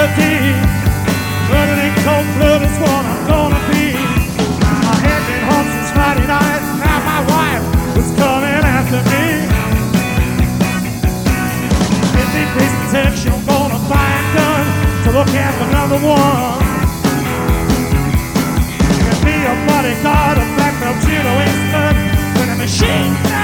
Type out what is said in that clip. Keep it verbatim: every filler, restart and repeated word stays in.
melody. Running in cold blood is what I'm gonna be. I had been home since Friday night. Now my wife was coming after me. If they increase protection, I'm gonna buy a gun to look after number one. You can be a bodyguard, a black belt, judo expert, with a machine.